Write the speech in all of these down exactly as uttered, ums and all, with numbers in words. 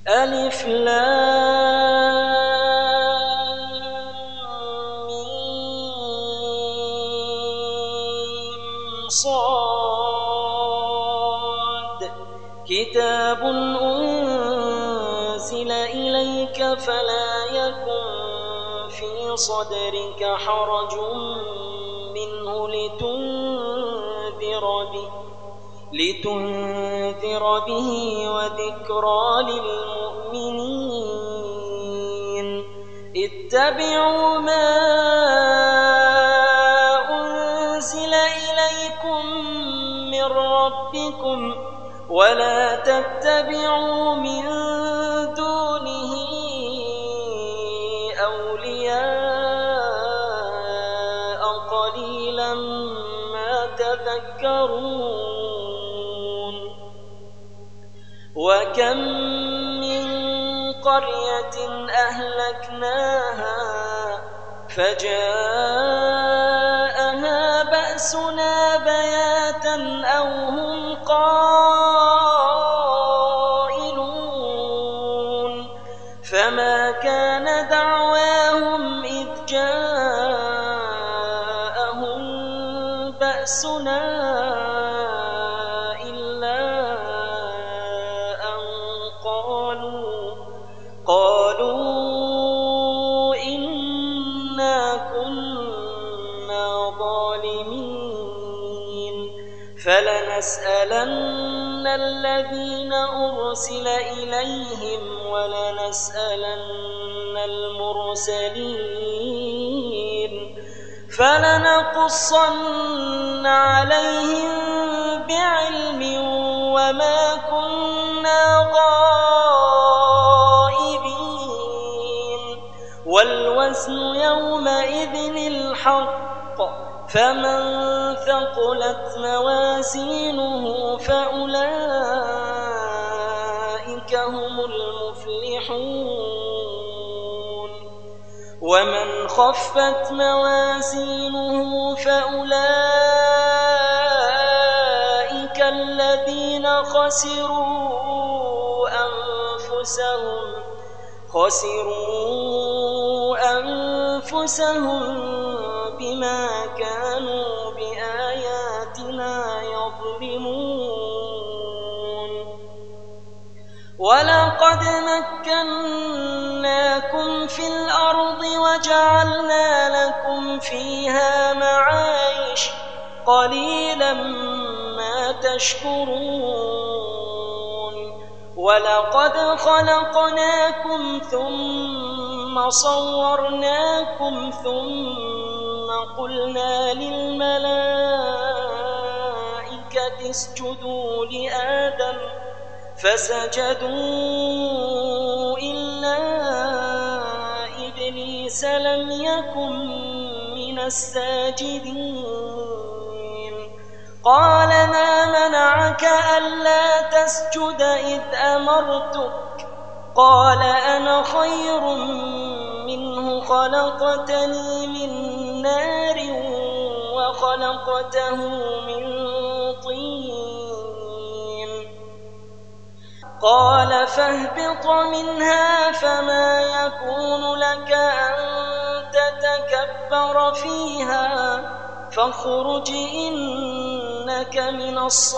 ألف لام ميم صاد كتاب أنزل إليك فلا يكن في صدرك حرج منه لتنذر به لتنذر به وذكرى للمؤمنين اتبعوا ما أنزل إليكم من ربكم ولا تتبعوا من دونه أولياء قليلا ما تذكرون وكم من قرية أهلكناها فجاءها بأسنا بياتا أو هم قائلون فما كان دعواهم إذ جاءهم بأسنا إلا أن قالوا قالوا إنا كنا ظالمين فلنسألن الذين أرسل إليهم ولنسألن المرسلين فلنقصن عليهم بعلم وما كنا غائبين والوزن يومئذ الحق فمن ثقلت موازينه فأولئك هم المفلحون ومن خفت موازينه فأولئك الذين خسروا أنفسهم خسروا أنفسهم بما كانوا بآياتنا يظلمون ولقد مكناكم في الأرض وجعلنا لكم فيها معايش قليلا ما تشكرون ولقد خلقناكم ثم صورناكم ثم قلنا للملائكة اسجدوا لآدم فسجدوا إلا إبليس لم يكن من الساجدين قال ما منعك ألا تسجد إذ أمرتك قال أنا خير منه خلقتني من نار وخلقته من طين قال فاهبط منها فما يكون لك أن تتكبر فيها فاخرج إنك من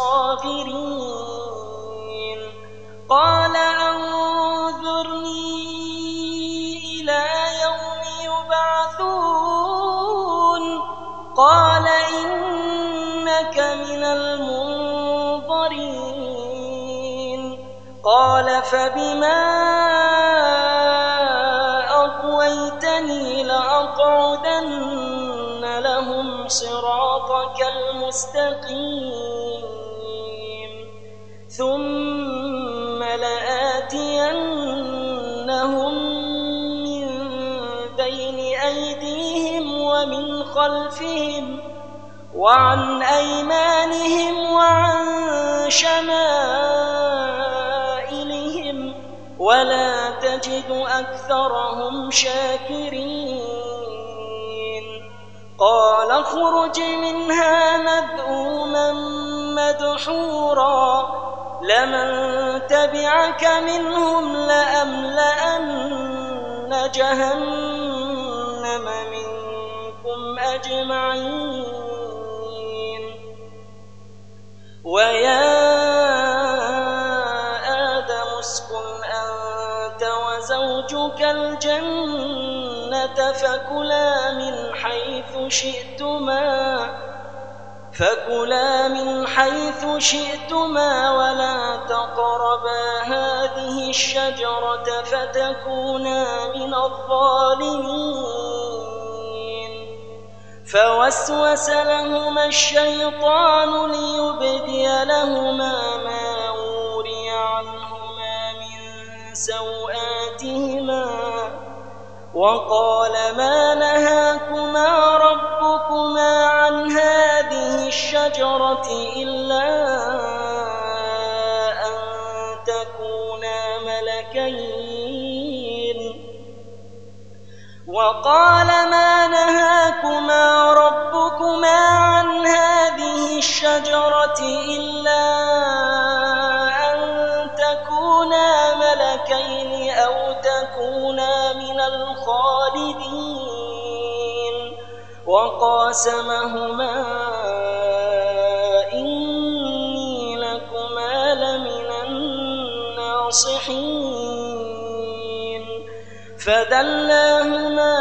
الصاغرين قال أنظرني إلى يوم يبعثون قال إنك من المنظرين قال فبما أغويتني لأقعدن لهم صراطك المستقيم ثم لآتينهم من بين أيديهم ومن خلفهم وعن أيمانهم وعن شمائلهم ولا تجد أكثرهم شاكرين قال اخرج منها مذءوما مدحورا لمن تبعك منهم لأ جهنم منكم أجمعين. ويا آدم اسكن أنت وزوجك الجنة فكلا من حيث شئتما فكلا من حيث شئتما ولا تقربا هذه الشجرة فتكونا من الظالمين. فوسوس لهما الشيطان ليبدي لهما ما وري عنهما من سوآتهما وقال ما نهاكما ربكما عن هذه الشجرة إلا أن تكونا ملكين وقال ما نهاكما ربكما عن هذه الشجرة إلا أن تكونا ملكين أو تكونا من الخالدين. وقاسمهما إني لكما لمن الناصحين. فدلاهما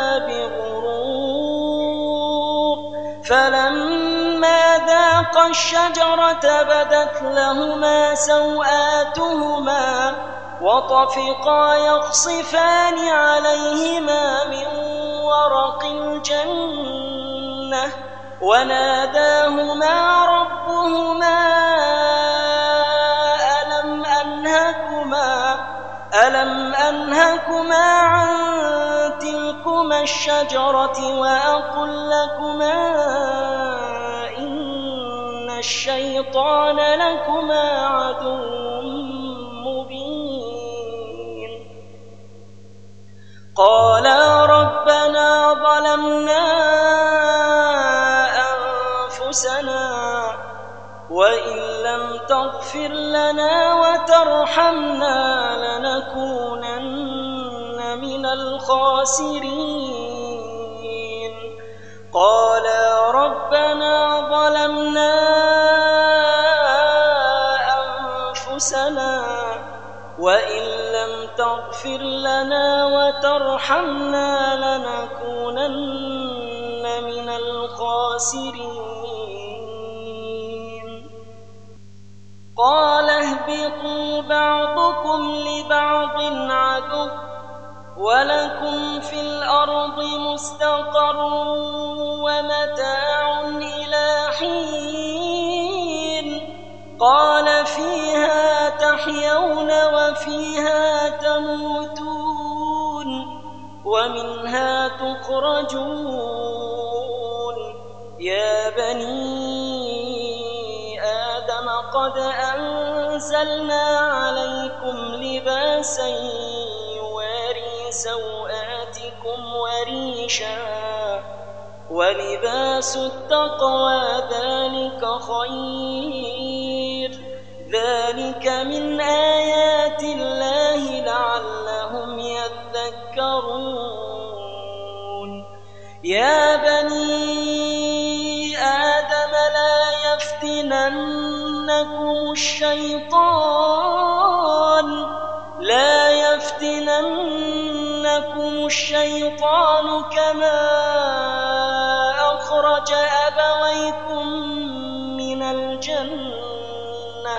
بغرور فلما ذاقا الشجرة بدت لهما سوآتهما وطفقا يخصفان عليهما من ورق الجنة وناداهما ربهما ألم أنهكما ألم أنهكما عن تلكما الشجرة وأقل لكما إن الشيطان لكما عدو مبين. قالا ربنا ظلمنا أنفسنا وإن لم تغفر لنا وترحمنا لنكونن من الخاسرين. قالا ربنا ظلمنا أنفسنا وإن لم تغفر لنا وترحمنا لنكونن من الخاسرين. قال اهبطوا بعضكم لبعض عدو ولكم في الأرض مستقر ومتاع إلى حين. قال فيها تحيون وفيها تموتون ومنها تخرجون. يا بني آدم قد أنزلنا عليكم لباسا يواري سوآتكم وريشا ولباس التقوى ذلك خير. ذلك من آيات الله لعلهم يذكرون. يا بني آدم لا يفتننكم الشيطان لا يفتننكم الشيطان كما أخرج أبويكم من الجنة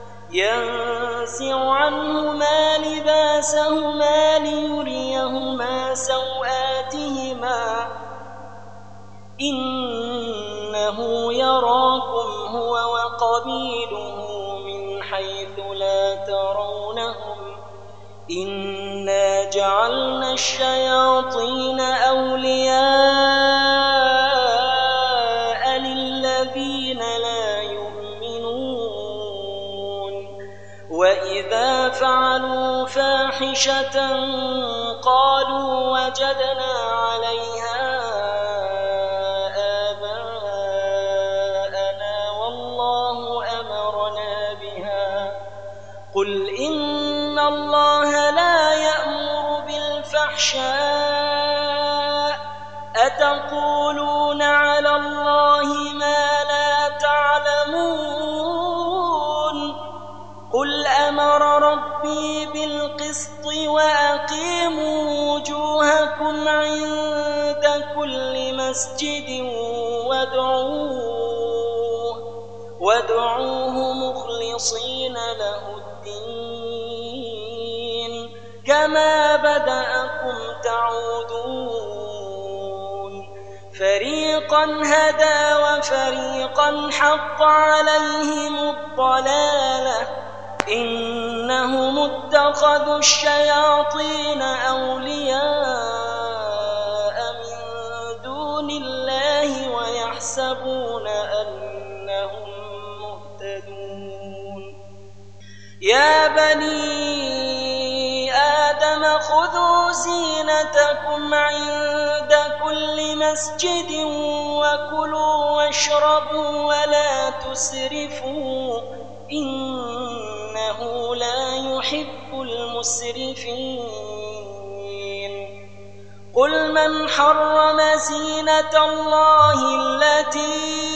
ينزع عنهما لباسهما ليريهما سوآتهما إنه يراكم هو وقبيله من حيث لا ترونهم إنا جعلنا الشياطين أولياء للذين لا يؤمنون وإذا فعلوا فاحشة قالوا وجدنا عليها آباءنا والله أمرنا بها قل إن الله لا يأمر بالفحشاء الفحشاء أتقولون على الله ما لا تعلمون قل أمر ربي بالقسط وأقيموا وجوهكم عند كل مسجد وادعوه, وادعوه مخلصين له الدين كما بدأكم تعودون فريقا هدى وفريقا حق عليهم الضلالة إنهم اتخذوا الشياطين أولياء من دون الله ويحسبون أنهم مهتدون يا بني آدم خذوا زينتكم عند كل مسجد وكلوا واشربوا ولا تسرفوا إنه لا يحب المسرفين قل من حرم زينة الله التي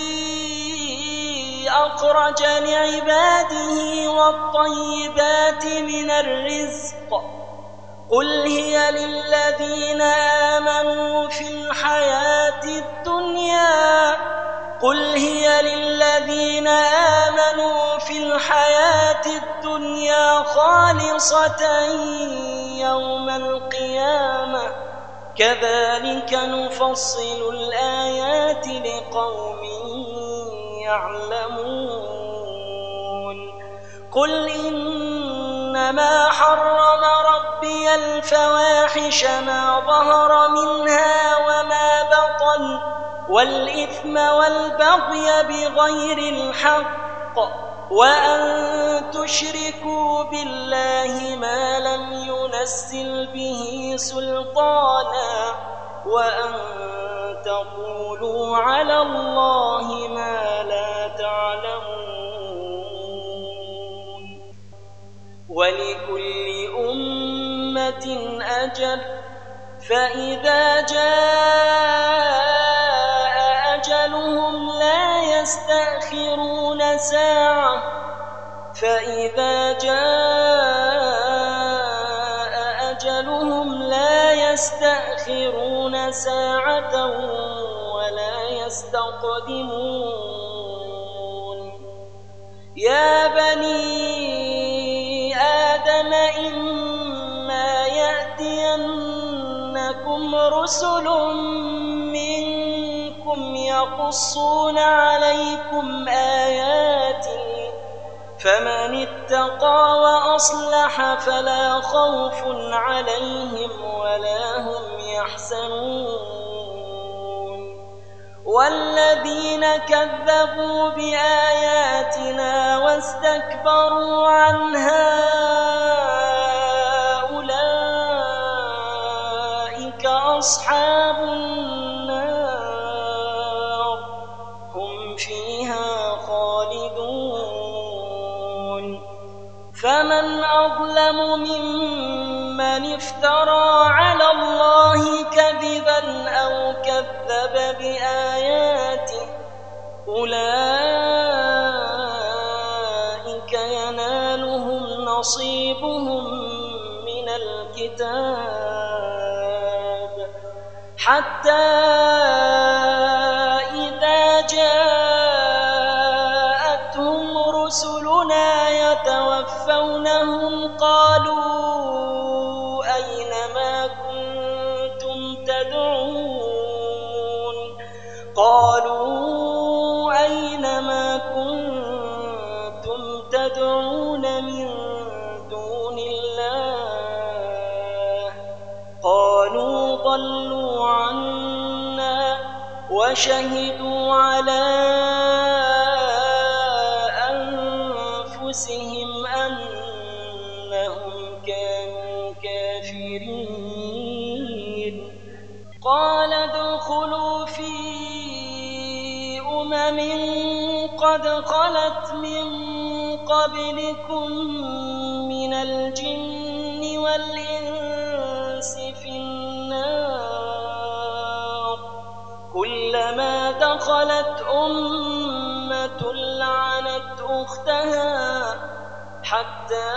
أخرج لعباده والطيبات من الرزق قل هي للذين آمنوا في الحياة الدنيا قل هي للذين آمنوا في الحياة الدنيا خالصة يوم القيامة كذلك نفصل الآيات لقوم يعلمون قل إنما حرم ربي الفواحش ما ظهر منها وما بطن والإثم والبغي بغير الحق وأن تشركوا بالله ما لم ينزل به سلطانا وأن تقولوا على الله ما لا تعلمون ولكل أمة أجل فإذا جاء أجلهم لا يستأخرون ساعة فإذا جاء أجلهم لا يستأخرون ساعة ولا يستقدمون يا بني آدم إما يأتينكم رسل منكم يقصون عليكم آياتي فمن اتقى وأصلح فلا خوف عليهم ولا هم يحزنون والذين كذبوا بآياتنا واستكبروا عنها أولئك أصحاب النار هم فيها خالدون فمن أظلم ممن افترى على الله كذبا أو كذب بآياته أولئك ينالهم نصيبهم من الكتاب حتى إذا جاءتهم رسلنا يتوفونهم قالوا أين ما كنتم تدعون قالوا أين ما كنتم تدعون من دون الله قالوا ضلوا عنا وشهدوا على أنفسهم أنهم كانوا كافرين قال ادخلوا في أمم قد خلت من قبلكم من الجن والإنس في ودخلت أمة لعنت أختها حتى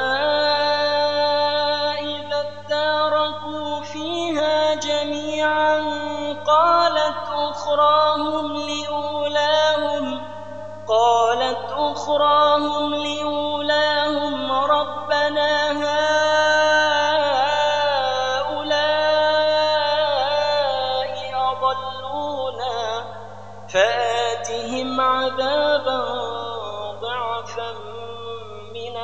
إذا اداركوا فيها جميعا قالت أخراهم لأولاهم قالت أخراهم لأولاهم ربنا هؤلاء أضلونا فآتهم عذابا ضعفا من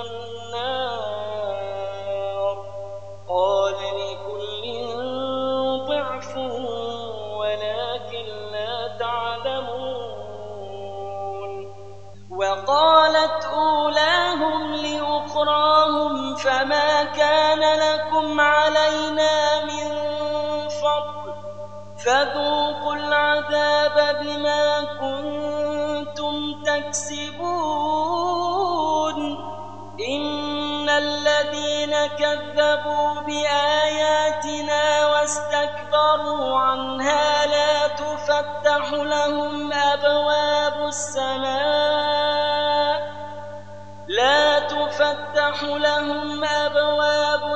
النار قال لكل ضعف ولكن لا تعلمون وقالت أولاهم لأخراهم فما كان لكم علينا من فضل فذوقوا العذاب بما كنتم تكسبون إن الذين كذبوا بآياتنا واستكبروا عنها لا تفتح لهم أبواب السماء لا تفتح لهم أبواب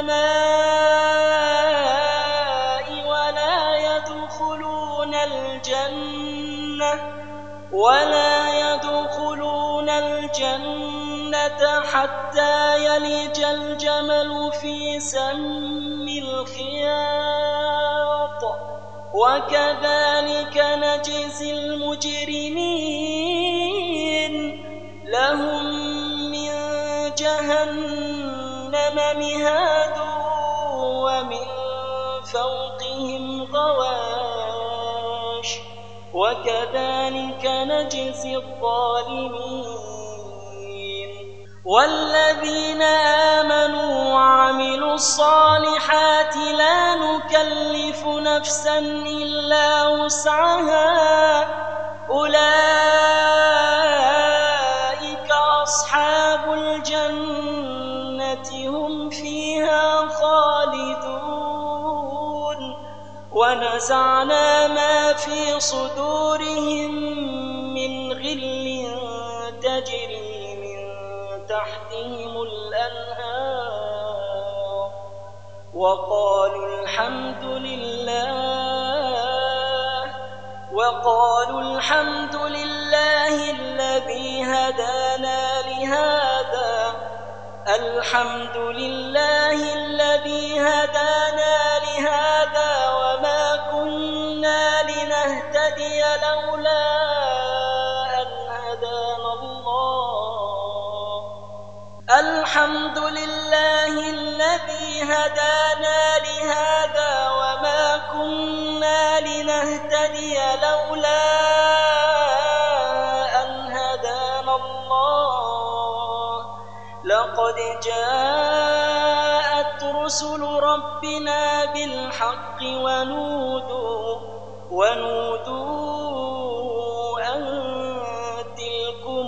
السماء ولا يدخلون الجنة ولا يدخلون الجنة حتى يلج الجمل في سم الخياط وكذلك نجزي المجرمين لهم من جهنم مهاد ومن فوقهم غواش وكذلك نجزي الظالمين والذين آمنوا وعملوا الصالحات لا نكلف نفسا إلا وسعها أولئك أصحاب الجنة هم فيها خالدون ونزعنا ما في صدورهم من غل تجري من تحتهم الأنهار وقالوا الحمد لله وقالوا الحمد لله الذي هدانا لهذا الحمد لله الذي هدانا لهذا وما كنا لنهتدي لولا أن هدانا الله الحمد لله الذي هدانا لهذا وما كنا لنهتدي لولا أن هدانا الله لقد جاءت رسل ربنا بالحق ونودوا ونودوا أن تلكم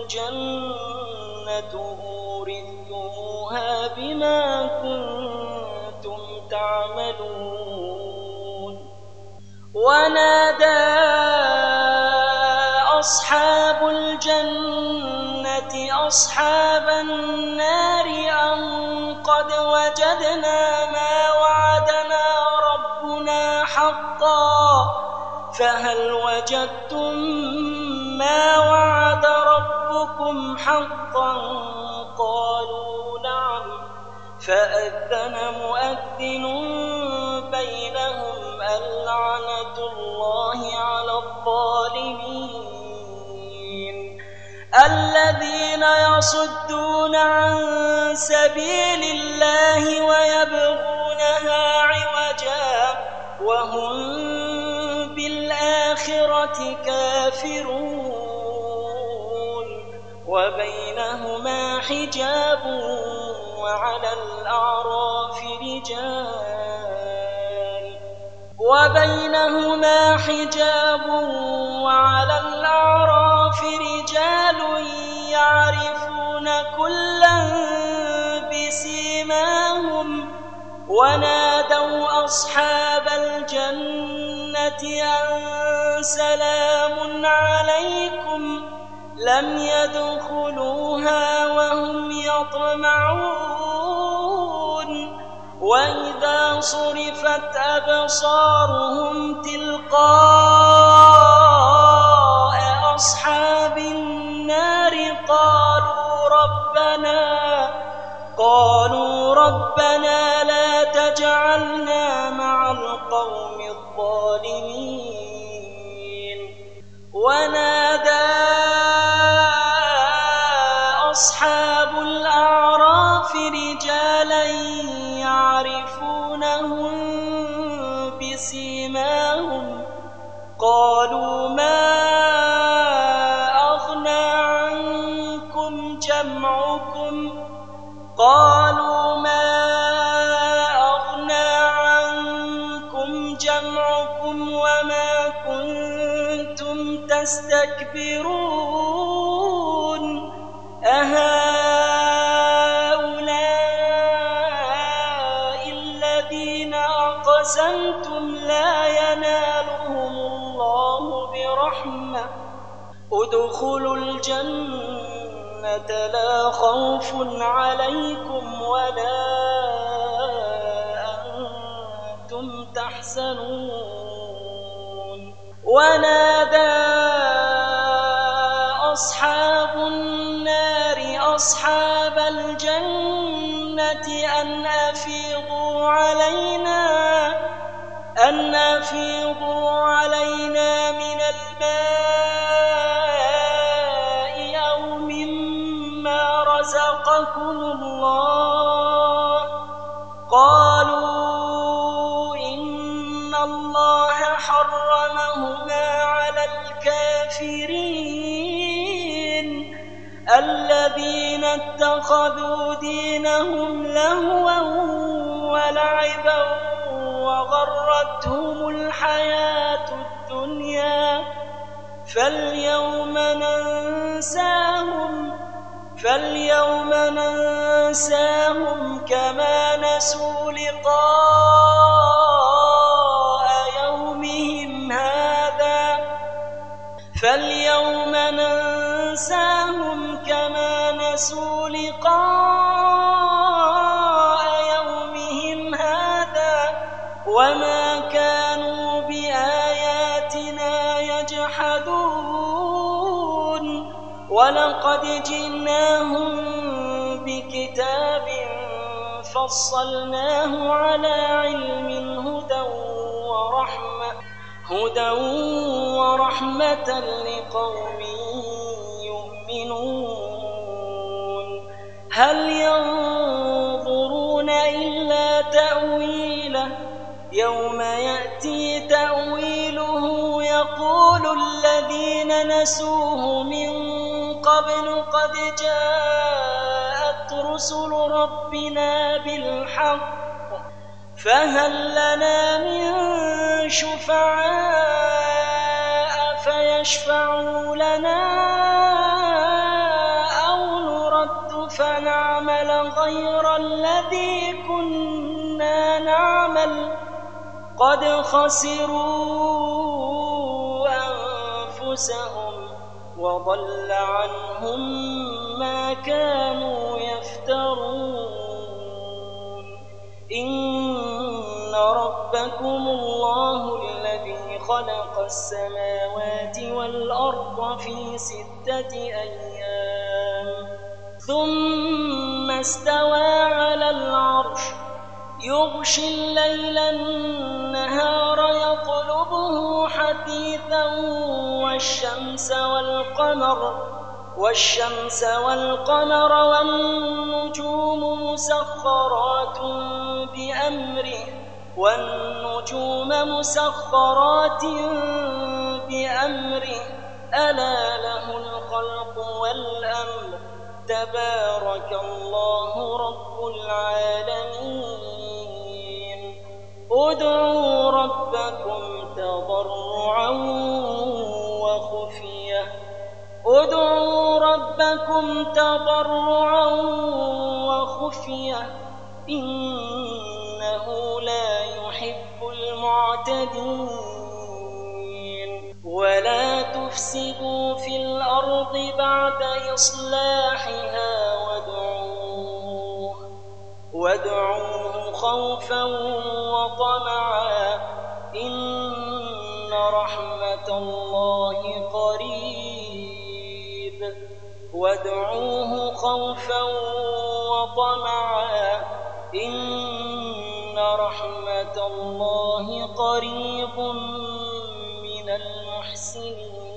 الجنة أورثتموها بما كنتم تعملون ونادى أصحاب الجنة أصحاب النار أن قد وجدنا ما وعدنا ربنا حقا فهل وجدتم ما وعد ربكم حقا قالوا نعم فأذن مؤذن بينهم اللعنة الله على الظالمين الذين يصدون عن سبيل الله ويبغونها عوجا وهم بالآخرة كافرون وبينهما حجاب وعلى الأعراف رجال وبينهما حجاب وعلى الأعراف رجال يعرفون كلا بسيماهم ونادوا أصحاب الجنة أن سلام عليكم لم يدخلوها وهم يطمعون وإذا صرفت أبصارهم تلقاء أصحاب النار قالوا ربنا قالوا ربنا لا تجعلنا مع القوم الظالمين ونادى أصحاب الأعراف رجالا يعرفونهم بسيماهم قالوا ما أغنى عنكم جمعكم قالوا ما أغنى عنكم جمعكم وما كنتم تستكبرون أهؤلاء الذين أقسمتم لا ينالهم الله برحمة ادخلوا الجنة لا خوف عليكم ولا أنتم تحزنون ونادى أصحاب النار أصحاب الجنة أن أفيضوا علينا أن أفيضوا علينا من الماء أو مما رزقكم الله قالوا إن الله حرمهما على الكافرين الذين اتخذوا دينهم لهوا ولعبا وغرتهم الحياة الدنيا فاليوم ننساهم فاليوم ننساهم كما نسوا لقاء يومهم هذا فاليوم ننساهم كما نسوا لقاء يومهم هذا وما كانوا بآياتنا يجحدون ولقد جئناهم بكتاب فصلناه على علم هدى ورحمة هدى ورحمة لقوم يؤمنون هل ينظرون إلا تأويله يوم يأتي تأويله يقول الذين نسوه من قبل قد جاءت رسل ربنا بالحق فهل لنا من شفعاء فيشفعوا لنا أو نرد فنعمل غير الذي كنا نعمل قد خسروا أنفسهم وضل عنهم ما كانوا يفترون إن ربكم الله الذي خلق السماوات والأرض في ستة أيام ثم استوى على العرش يغشي الليل النهار يطلبه حثيثا والشمس والقمر والشمس والقمر والنجوم مسخرات بأمره والنجوم مسخرات بأمره ألا له الخلق والأمر تبارك الله رب العالمين ادعوا ربكم تضرعا وخفية ادعوا ربكم تضرعا وخفية إنه لا يحب المعتدين ولا تفسدوا في الأرض بعد إصلاحها وادعوه, وادعوه خوفا وطمعا إن رحمة الله قريب وادعوه خوفا وطمعا إن رحمة الله قريب من المحسنين.